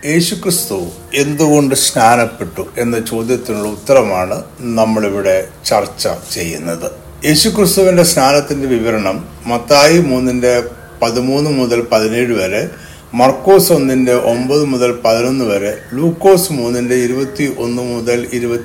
യേശുക്രിസ്തു എന്തുകൊണ്ട് സ്നാനപ്പെട്ടു എന്ന ചോദ്യത്തിനുള്ള ഉത്തരമാണ് നമ്മളിവിടെ ചർച്ച ചെയ്യുന്നത്. യേശുക്രിസ്തുവിന്റെ സ്നാനത്തിന്റെ വിവരണം മത്തായി 3:13 മുതൽ 17 വരെ, മർക്കോസ് 1:9 മുതൽ 11 വരെ, ലൂക്കോസ് 3:21 മുതൽ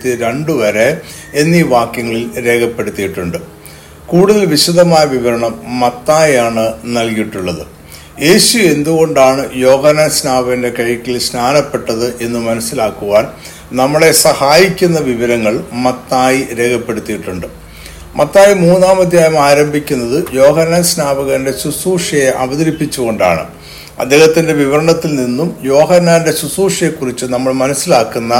22 വരെ എന്നീ വാക്യങ്ങളിൽ രേഖപ്പെടുത്തിയിട്ടുണ്ട്. കൂടുതൽ വിശദമായ വിവരണം മത്തായിയാണ് നൽകിയിട്ടുള്ളത്. യേശു എന്തുകൊണ്ടാണ് യോഹന്നാൻ സ്നാപകന്റെ കൈക്കിൽ സ്നാനപ്പെട്ടത് എന്ന് മനസ്സിലാക്കുവാൻ നമ്മളെ സഹായിക്കുന്ന വിവരങ്ങൾ മത്തായി രേഖപ്പെടുത്തിയിട്ടുണ്ട്. മത്തായി 3-ാം അധ്യായം ആരംഭിക്കുന്നത് യോഹന്നാൻ സ്നാപകന്റെ ശുശ്രൂഷയെ അവതരിപ്പിച്ചുകൊണ്ടാണ്. അദ്ദേഹത്തിന്റെ വിവരണത്തിൽ നിന്നും യോഹന്നാന്റെ ശുശ്രൂഷയെക്കുറിച്ച് നമ്മൾ മനസ്സിലാക്കുന്ന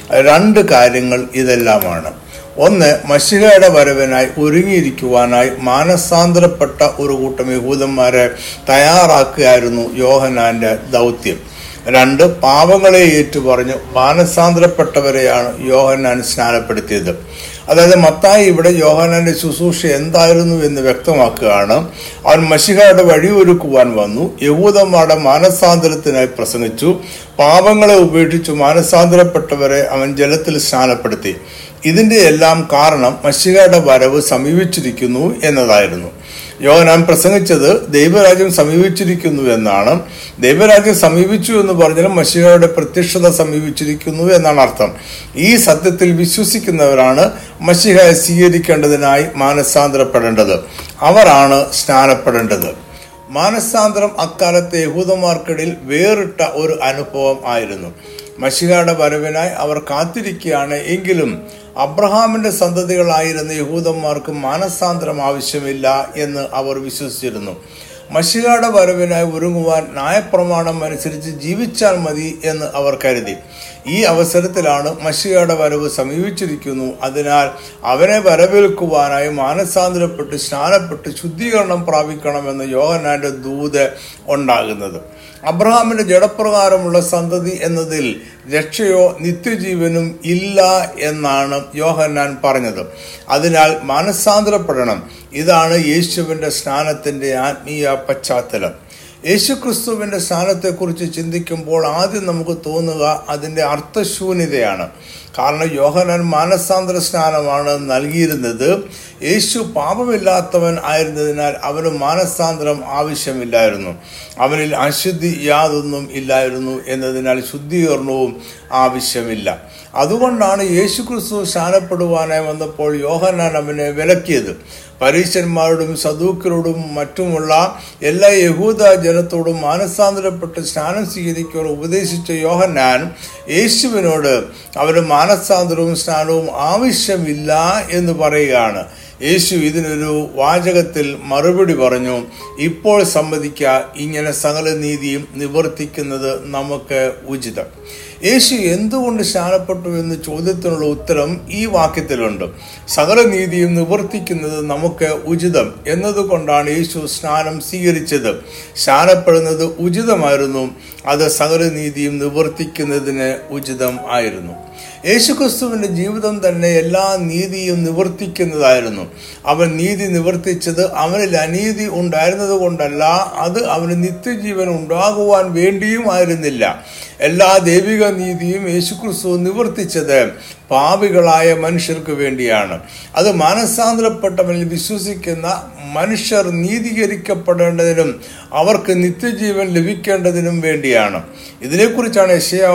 2 കാര്യങ്ങൾ ഇതെല്ലാമാണ്. ഒന്ന്, മശിഹയുടെ വരവിനായി ഒരുങ്ങിയിരിക്കുവാനായി മാനസാന്തരപ്പെട്ട ഒരു കൂട്ടം യഹൂദന്മാരെ തയ്യാറാക്കുകയായിരുന്നു യോഹന്നാന്റെ ദൗത്യം. 2, പാപങ്ങളെ ഏറ്റുപറഞ്ഞ് മാനസാന്തരപ്പെട്ടവരെയാണ് യോഹന്നാൻ സ്നാനപ്പെടുത്തിയത്. അതായത് മത്തായി ഇവിടെ യോഹന്നാന്റെ ശുശ്രൂഷ എന്തായിരുന്നു എന്ന് വ്യക്തമാക്കുകയാണ്. അവൻ മശിഹയുടെ വഴിയൊരുക്കുവാൻ വന്നു, യഹൂദന്മാരുടെ മാനസാന്തരത്തിനായി പ്രസംഗിച്ചു, പാപങ്ങളെ ഉപേക്ഷിച്ചു മാനസാന്തരപ്പെട്ടവരെ അവൻ ജലത്തിൽ സ്നാനപ്പെടുത്തി. ഇതിന്റെ എല്ലാം കാരണം മശിഹയുടെ വരവ് സമീപിച്ചിരിക്കുന്നു എന്നതായിരുന്നു. യോഹന്നാൻ പ്രസംഗിച്ചത് ദൈവരാജ്യം സമീപിച്ചിരിക്കുന്നു എന്നാണ്. ദൈവരാജ്യം സമീപിച്ചു എന്ന് പറഞ്ഞാൽ മശിഹയുടെ പ്രത്യക്ഷത സമീപിച്ചിരിക്കുന്നു എന്നാണ് അർത്ഥം. ഈ സത്യത്തിൽ വിശ്വസിക്കുന്നവരാണ് മശിഹയെ സ്വീകരിക്കേണ്ടതിനായി മാനസാന്തരപ്പെടേണ്ടത്. അവരാണ് സ്നാനപ്പെടേണ്ടത്. മാനസാന്തരം അക്കാലത്തെ യഹൂദന്മാർക്കിടയിൽ വേറിട്ട ഒരു അനുഭവം ആയിരുന്നു. മശിഹയുടെ വരവിനായി അവർ കാത്തിരിക്കുകയാണ്. എങ്കിലും അബ്രഹാമിന്റെ സന്തതികളായിരുന്ന യഹൂദന്മാർക്ക് മാനസാന്തരം ആവശ്യമില്ല എന്ന് അവർ വിശ്വസിച്ചിരുന്നു. മശിഹയുടെ വരവിനായി ഒരുങ്ങുവാൻ ന്യായപ്രമാണം അനുസരിച്ച് ജീവിച്ചാൽ മതി എന്ന് അവർ കരുതി. ഈ അവസരത്തിലാണ് മശിഹയുടെ വരവ് സമീപിച്ചിരിക്കുന്നു, അതിനാൽ അവനെ വരവേൽക്കുവാനായി മാനസാന്തരപ്പെട്ട് സ്നാനപ്പെട്ട് ശുദ്ധീകരണം പ്രാപിക്കണമെന്ന് യോഹന്നാന്റെ ദൂത് ഉണ്ടാകുന്നത്. അബ്രഹാമിന്റെ ജഡപ്രകാരമുള്ള സന്തതി എന്നതിൽ രക്ഷയോ നിത്യജീവനും ഇല്ല എന്നാണ് യോഹന്നാൻ പറഞ്ഞത്. അതിനാൽ മാനസാന്തരപ്പെടണം. ഇതാണ് യേശുവിന്റെ സ്നാനത്തിന്റെ ആത്മീയ പശ്ചാത്തലം. യേശുക്രിസ്തുവിന്റെ സ്നാനത്തെക്കുറിച്ച് ചിന്തിക്കുമ്പോൾ ആദ്യം നമുക്ക് തോന്നുക അതിന്റെ അർത്ഥശൂന്യതയാണ്. കാരണം യോഹന്നാൻ മാനസാന്തര സ്നാനമാണ് നൽകിയിരുന്നത്. യേശു പാപമില്ലാത്തവൻ ആയിരുന്നതിനാൽ അവന് മാനസാന്തരം ആവശ്യമില്ലായിരുന്നു. അവനിൽ അശുദ്ധി യാതൊന്നും ഇല്ലായിരുന്നു എന്നതിനാൽ ശുദ്ധീകരണവും ആവശ്യമില്ല. അതുകൊണ്ടാണ് യേശുക്രിസ്തു സ്നാനപ്പെടുവാനായി വന്നപ്പോൾ യോഹന്നാൻ അവനെ വിലക്കിയത്. പരീശന്മാരോടും സദൂക്യരോടും മറ്റുമുള്ള എല്ലാ യഹൂദ ജനത്തോടും മാനസാന്തരപ്പെട്ട് സ്നാനം സ്വീകരിക്കുവാൻ ഉപദേശിച്ച യോഹന്നാൻ യേശുവിനോട് അവന് മാനസാന്തരവും സ്നാനവും ആവശ്യമില്ല എന്ന് പറയുകയാണ്. യേശു ഇതിനൊരു വാചകത്തിൽ മറുപടി പറഞ്ഞു, ഇപ്പോൾ സമ്മതിക്കുക, ഇങ്ങനെ സകല നീതിയും നിവർത്തിക്കുന്നത് നമുക്ക് ഉചിതം. യേശു എന്തുകൊണ്ട് സ്നാനപ്പെട്ടു എന്ന ചോദ്യത്തിനുള്ള ഉത്തരം ഈ വാക്യത്തിലുണ്ട്. സകല നീതിയും നിവർത്തിക്കുന്നത് നമുക്ക് ഉചിതം എന്നതുകൊണ്ടാണ് യേശു സ്നാനം സ്വീകരിച്ചത്. സ്നാനപ്പെടുന്നത് ഉചിതമായിരുന്നു. അത് സകല നീതിയും നിവർത്തിക്കുന്നതിന് ഉചിതം ആയിരുന്നു. യേശുക്രിസ്തുവിന്റെ ജീവിതം തന്നെ എല്ലാ നീതിയും നിവർത്തിക്കുന്നതായിരുന്നു. അവൻ നീതി നിവർത്തിച്ചത് അവനിൽ അനീതി ഉണ്ടായിരുന്നത് കൊണ്ടല്ല, അത് അവന് നിത്യജീവൻ ഉണ്ടാകുവാൻ വേണ്ടിയും ആയിരുന്നില്ല. എല്ലാ ദൈവിക നീതിയും യേശുക്രിസ്തു നിവർത്തിച്ചത് പാപികളായ മനുഷ്യർക്ക് വേണ്ടിയാണ്. അത് മാനസാന്തരപ്പെട്ടവനിൽ വിശ്വസിക്കുന്ന മനുഷ്യർ നീതീകരിക്കപ്പെടേണ്ടതിനും അവർക്ക് നിത്യജീവൻ ലഭിക്കേണ്ടതിനും വേണ്ടിയാണ്. ഇതിനെക്കുറിച്ചാണ് യെശയ്യാ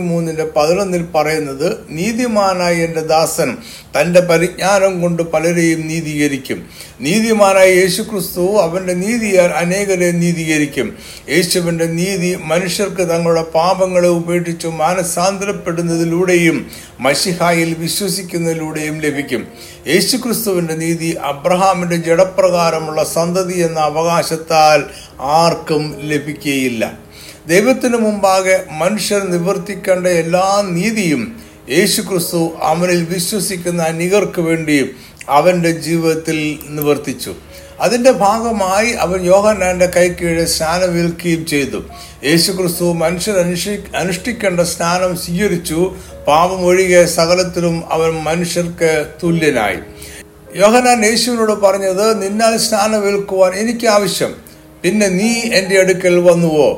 53:11 പറയുന്നത്, നീതിമാനായ എൻ്റെ ദാസൻ തൻ്റെ പരിജ്ഞാനം കൊണ്ട് പലരെയും നീതീകരിക്കും. നീതിമാനായ യേശുക്രിസ്തു അവന്റെ നീതിയാൽ അനേകരെ നീതീകരിക്കും. യേശുവിന്റെ നീതി മനുഷ്യർക്ക് തങ്ങളുടെ പാപങ്ങളെ ഉപേക്ഷിച്ച് മാനസാന്തരപ്പെടുന്നതിലൂടെയും മശിഹായിൽ വിശ്വസിക്കുന്നതിലൂടെയും ലഭിക്കും. യേശുക്രിസ്തുവിന്റെ നീതി അബ്രഹാമിന്റെ ജഡപ്രകാരമുള്ള സന്തതി എന്ന അവകാശത്താൽ ആർക്കും ലഭിക്കുകയില്ല. ദൈവത്തിനു മുമ്പാകെ മനുഷ്യർ നിവർത്തിക്കേണ്ട എല്ലാ നീതിയും യേശുക്രിസ്തു അവനിൽ വിശ്വസിക്കുന്ന അനേകർക്ക് വേണ്ടി അവന്റെ ജീവിതത്തിൽ നിവർത്തിച്ചു. അതിന്റെ ഭാഗമായി അവൻ യോഹന്നാന്റെ കൈക്കീഴെ സ്നാനമേൽക്കുകയും ചെയ്തു. യേശുക്രിസ്തു മനുഷ്യർ അനുഷ്ഠിക്കേണ്ട സ്നാനം സ്വീകരിച്ചു. പാപം ഒഴികെ സകലത്തിലും അവൻ മനുഷ്യർക്ക് തുല്യനായി. യോഹന്നാൻ യേശുവിനോട് പറഞ്ഞത്, നിന്നാൽ സ്നാനമേൽക്കുവാൻ എനിക്ക് ആവശ്യം, പിന്നെ നീ എൻ്റെ അടുക്കൽ വന്നുവോ?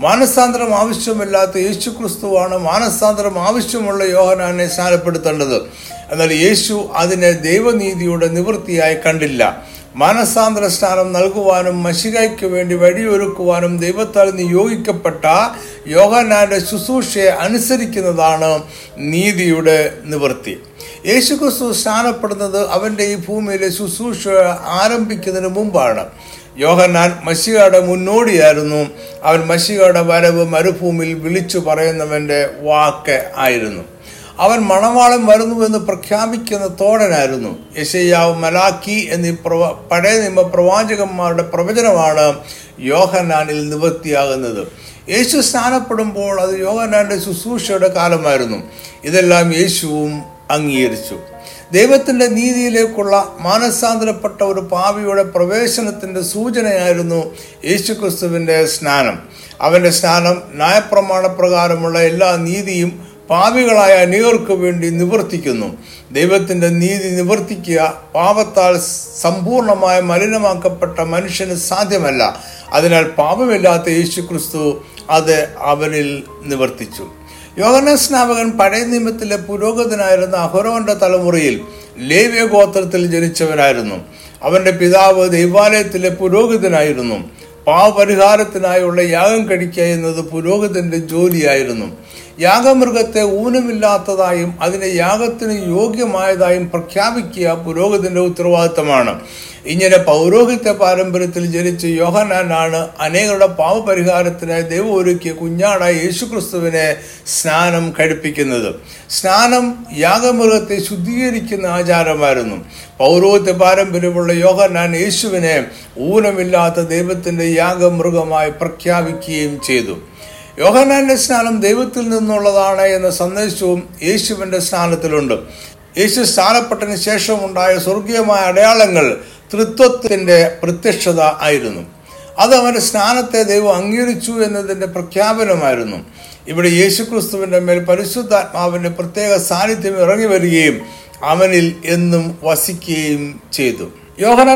മാനസാന്തരം ആവശ്യമില്ലാത്ത യേശു ക്രിസ്തുവാണ് മാനസാന്തരം ആവശ്യമുള്ള യോഹന്നാനെ സ്നാനപ്പെടുത്തേണ്ടത്. എന്നാൽ യേശു അതിനെ ദൈവനീതിയുടെ നിവൃത്തിയായി കണ്ടില്ല. മാനസാന്തര സ്നാനം നൽകുവാനും മശിഹായ്ക്ക് വേണ്ടി വഴിയൊരുക്കുവാനും ദൈവത്താൽ നിയോഗിക്കപ്പെട്ട യോഹന്നാന്റെ ശുശ്രൂഷയെ അനുസരിക്കുന്നതാണ് നീതിയുടെ നിവൃത്തി. യേശുക്രിസ്തു സ്നാനപ്പെടുന്നത് അവന്റെ ഈ ഭൂമിയിലെ ശുശ്രൂഷ ആരംഭിക്കുന്നതിന് മുമ്പാണ്. യോഹന്നാൻ മശിഹയുടെ മുന്നോടിയായിരുന്നു. അവൻ മശിഹയുടെ വരവ് മരുഭൂമിയിൽ വിളിച്ചു പറയുന്നവന്റെ വാക്ക് ആയിരുന്നു. അവൻ മണവാളൻ വരുന്നുവെന്ന് പ്രഖ്യാപിക്കുന്ന തോഴനായിരുന്നു. യെശയ്യാവ്, മലാക്കി എന്നീ പഴയ നിയമ പ്രവാചകന്മാരുടെ പ്രവചനമാണ് യോഹന്നാനിൽ നിവൃത്തിയാകുന്നത്. യേശു സ്നാനപ്പെടുമ്പോൾ അത് യോഹന്നാന്റെ ശുശ്രൂഷയുടെ കാലമായിരുന്നു. ഇതെല്ലാം യേശുവും അംഗീകരിച്ചു. ദൈവത്തിന്റെ നീതിയിലേക്കുള്ള മാനസാന്തരപ്പെട്ട ഒരു പാപിയുടെ പ്രവേശനത്തിന്റെ സൂചനയായിരുന്നു യേശുക്രിസ്തുവിന്റെ സ്നാനം. അവന്റെ സ്നാനം ന്യായപ്രമാണ പ്രകാരമുള്ള എല്ലാ നീതിയും പാപികളായ അനേകർക്ക് വേണ്ടി നിവർത്തിക്കുന്നു. ദൈവത്തിന്റെ നീതി നിവർത്തിക്കുക പാപത്താൽ സമ്പൂർണമായ മലിനമാക്കപ്പെട്ട മനുഷ്യന് സാധ്യമല്ല. അതിനാൽ പാപമില്ലാത്ത യേശുക്രിസ്തു അത് അവനിൽ നിവർത്തിച്ചു. യോഹന്നാൻ സ്നാപകൻ പഴയ നിയമത്തിലെ പുരോഹിതനായിരുന്ന അഹരോന്റെ തലമുറയിൽ ലേവ്യ ഗോത്രത്തിൽ ജനിച്ചവനായിരുന്നു. അവന്റെ പിതാവ് ദൈവാലയത്തിലെ പുരോഹിതനായിരുന്നു. പാപപരിഹാരത്തിനായുള്ള യാഗം കഴിക്കുക എന്നത് പുരോഹിതന്റെ ജോലിയായിരുന്നു. യാഗമൃഗത്തെ ഊനമില്ലാത്തതായും അതിനെ യാഗത്തിന് യോഗ്യമായതായും പ്രഖ്യാപിക്കുക പുരോഹിതന്റെ ഉത്തരവാദിത്തമാണ്. ഇങ്ങനെ പൗരോഹിത്യ പാരമ്പര്യത്തിൽ ജനിച്ച യോഹന്നാനാണ് അനേകരുടെ പാപപരിഹാരത്തിനായി ദൈവം ഒരുക്കിയ കുഞ്ഞാടായ യേശുക്രിസ്തുവിനെ സ്നാനം കഴിപ്പിക്കുന്നത്. സ്നാനം യാഗമൃഗത്തെ ശുദ്ധീകരിക്കുന്ന ആചാരമായിരുന്നു. പൗരോഹിത്യ പാരമ്പര്യമുള്ള യോഹന്നാൻ യേശുവിനെ ഊനമില്ലാത്ത ദൈവത്തിന്റെ യാഗമൃഗമായി പ്രഖ്യാപിക്കുകയും ചെയ്തു. യോഹന്നാന്റെ സ്നാനം ദൈവത്തിൽ നിന്നുള്ളതാണ് എന്ന സന്ദേശവും യേശുവിന്റെ സ്നാനത്തിലുണ്ട്. യേശു സ്നാനപ്പെട്ടതിന് ശേഷം ഉണ്ടായ സ്വർഗീയമായ അടയാളങ്ങൾ തൃത്വത്തിന്റെ പ്രത്യക്ഷത ആയിരുന്നു. അത് അവന്റെ സ്നാനത്തെ ദൈവം അംഗീകരിച്ചു എന്നതിന്റെ പ്രഖ്യാപനമായിരുന്നു. ഇവിടെ യേശുക്രിസ്തുവിന്റെ മേൽ പരിശുദ്ധാത്മാവിന്റെ പ്രത്യേക സാന്നിധ്യം ഇറങ്ങി വരികയും അവനിൽ എന്നും വസിക്കുകയും ചെയ്തു. യോഹന്നാൻ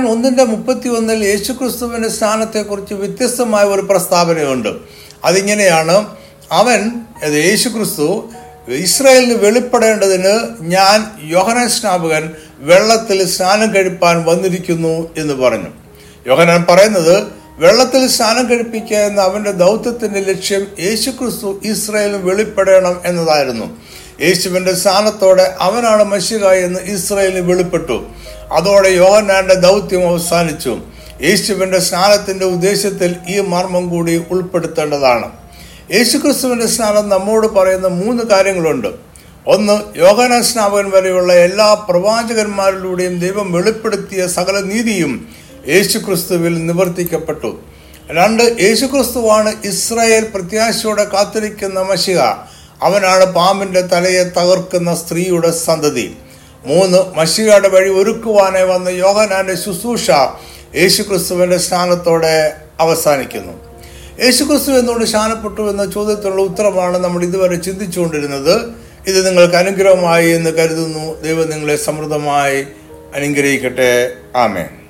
1:31 യേശുക്രിസ്തുവിന്റെ സ്നാനത്തെക്കുറിച്ച് വ്യത്യസ്തമായ ഒരു പ്രസ്താവനയുണ്ട്. അതിങ്ങനെയാണ്: അവൻ, യേശുക്രിസ്തു, ഇസ്രായേലിന് വെളിപ്പെടേണ്ടതിന് ഞാൻ യോഹന്നാൻ സ്നാപകൻ വെള്ളത്തിൽ സ്നാനം കഴിപ്പാൻ വന്നിരിക്കുന്നു എന്ന് പറഞ്ഞു. യോഹന്നാൻ പറയുന്നത് വെള്ളത്തിൽ സ്നാനം കഴിപ്പിക്കുക എന്ന അവന്റെ ദൗത്യത്തിന്റെ ലക്ഷ്യം യേശുക്രിസ്തു ഇസ്രായേലിന് വെളിപ്പെടണം എന്നതായിരുന്നു. യേശുവിന്റെ സ്നാനത്തോടെ അവനാണ് മശിഹ എന്ന് ഇസ്രായേലിന് വെളിപ്പെട്ടു. അതോടെ യോഹന്നാന്റെ ദൗത്യം അവസാനിച്ചു. യേശുവിന്റെ സ്നാനത്തിന്റെ ഉദ്ദേശത്തിൽ ഈ മർമ്മം കൂടി ഉൾപ്പെടുത്തേണ്ടതാണ്. യേശുക്രിസ്തുവിന്റെ സ്നാനം നമ്മോട് പറയുന്ന 3 കാര്യങ്ങളുണ്ട്. 1. യോഹന്നാൻ സ്നാപകൻ വരെയുള്ള എല്ലാ പ്രവാചകന്മാരിലൂടെയും ദൈവം വെളിപ്പെടുത്തിയ സകല നീതിയും യേശുക്രിസ്തുവിൽ നിവർത്തിക്കപ്പെട്ടു. 2. യേശുക്രിസ്തുവാണ് ഇസ്രായേൽ പ്രത്യാശയോടെ കാത്തിരിക്കുന്ന മശിഹ. അവനാണ് പാമ്പിന്റെ തലയെ തകർക്കുന്ന സ്ത്രീയുടെ സന്തതി. 3. മശിഹയുടെ വഴി ഒരുക്കുവാനായി വന്ന യോഹന്നാന്റെ ശുശ്രൂഷ യേശുക്രിസ്തുവിന്റെ സ്നാനത്തോടെ അവസാനിക്കുന്നു. യേശുക്രിസ്തു എന്തുകൊണ്ട് സ്നാനപ്പെട്ടു എന്ന ചോദ്യത്തിനുള്ള ഉത്തരമാണ് നമ്മൾ ഇതുവരെ ചിന്തിച്ചുകൊണ്ടിരുന്നത്. ഇത് നിങ്ങൾക്ക് അനുഗ്രഹമായി എന്ന് കരുതുന്നു. ദൈവം നിങ്ങളെ സമൃദ്ധമായി അനുഗ്രഹിക്കട്ടെ. ആമേൻ.